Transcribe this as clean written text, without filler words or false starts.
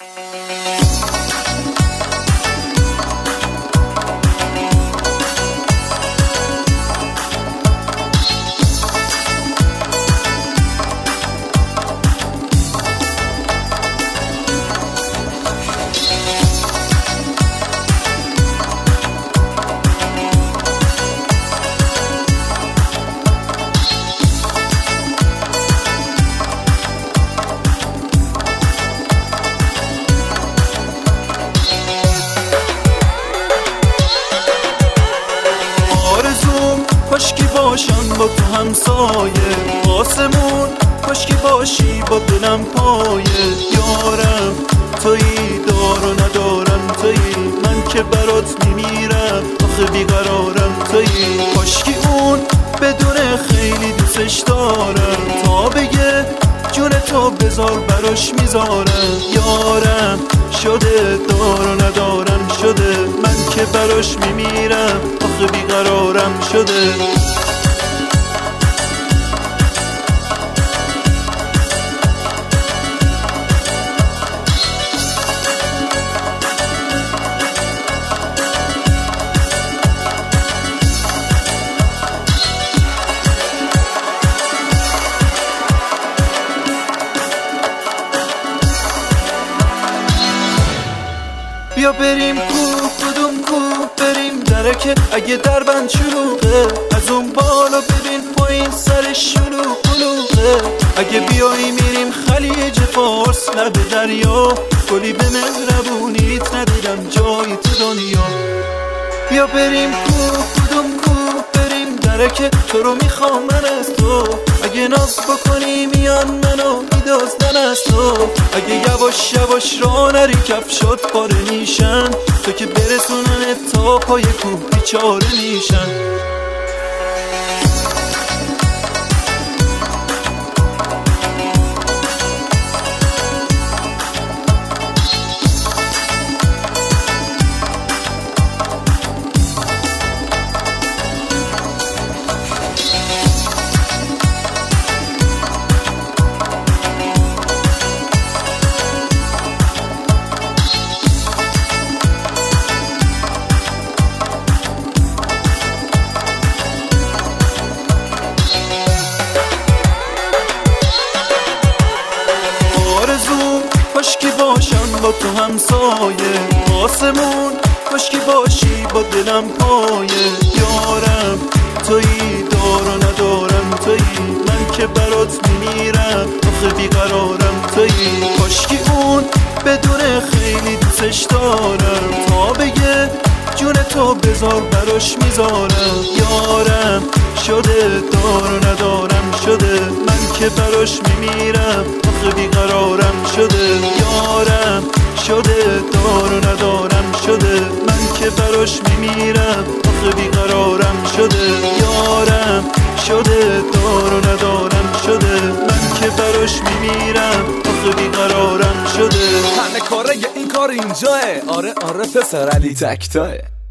کاشکی باشم با تو همسایه، آسمون کاشکی باشی با دلم پایه. یارم تویی، دار و ندارم تویی، من که برات میمیرم آخه بیقرارم تویی. کاشکی اون بدون خیلی دوستش دارم، تا بگه جون تو بذار براش میذارم. یارم شده، دار و ندارم شده، من که براش میمیرم آخه بیقرارم شده. بیا بریم کوه، کدوم کوه بریم؟ درکه اگه در بند شلوغه، از اون بالا ببین پایین سرش شلوغ قلوغه. اگه بیایی میریم خلیج فارس لب دریا، گلی به مهربونیت ندیدم جایی تو دنیا. بیا بریم کوه، کدوم کوه بریم؟ درکه تو رو میخوام من از تو، اگه ناز بکنی میان منو میدازدن از تو. اگه یواش یواش راه نری کفشات پاره میشن، تو که برسونن تا پای کوه بیچاره میشن. کاشکی باشم با تو همسایه، آسمون کاشکی باشی با دلم پایه. یارم تویی، دار و ندارم تویی، من که برات میمیرم آخه بیقرارم تویی. کاشکی اون بدون خیلی دوستش دارم، تا بگه جون تو بذار براش میذارم. یارم شده، دار و ندارم شده، من که براش میمیرم آخه بیقرارم شده. یارم شده، دار و ندارم شده، من که براش میمیرم آخه بیقرارم شده. یارم شده، دار و ندارم شده، من که براش میمیرم آخه بیقرارم شده. همه کاره این کار اینجاه، آره آره پسر علی تکتاه.